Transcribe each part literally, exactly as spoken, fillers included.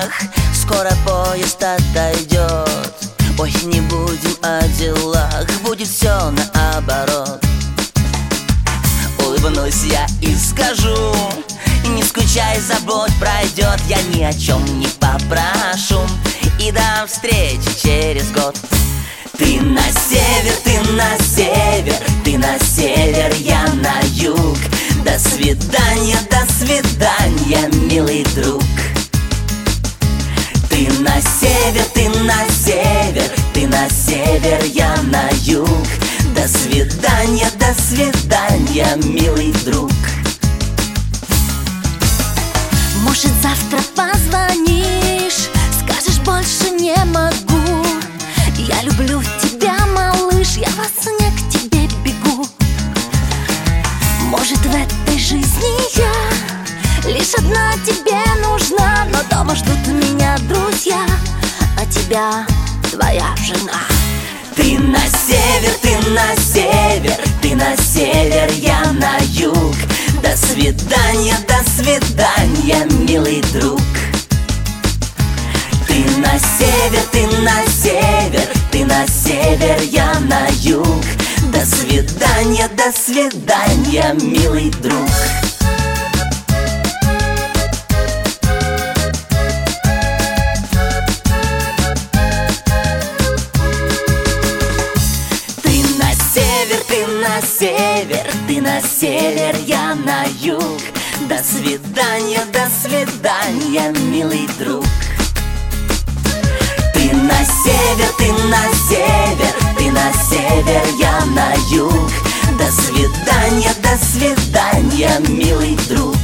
делах, скоро поезд отойдет. Ой, не будем о делах, будет все наоборот. Улыбнусь я и скажу: не скучай, забудь, пройдет. Я ни о чем не попрошу, и до встречи через год. Ты на север, ты на север, ты на север, я на юг. До свидания, до свидания, милый друг. Ты на север, ты на север, ты на север, я на юг. До свидания, до свидания, милый друг. Может, завтра позвонишь, скажешь: больше не могу. Я люблю тебя, малыш, я во сне к тебе бегу. Может, в этой жизни я лишь одна тебе нужна, но дома ждут меня друзья, а тебя твоя жена. Ты на север, ты на север, ты на север, я на юг. До свидания, до свидания, милый друг. Ты на север, ты на север, ты на север, я на юг. До свидания, до свидания, милый друг. Ты на север, ты на север, ты на север, я на юг. До свидания, до свидания, милый друг. Ты на север, ты на север, ты на север, я на юг. До свидания, до свидания, милый друг.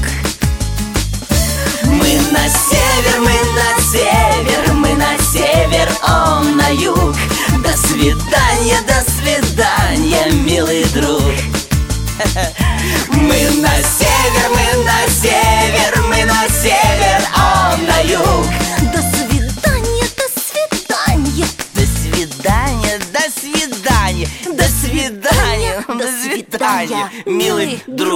Мы на север, мы на север, мы на север, он на юг. До свидания, до свидания, милый друг. Мы на север, мы на север, мы на север, он на юг. До свидания, до свидания, До свидания, до свидания, до свидания, до свидания, милый друг.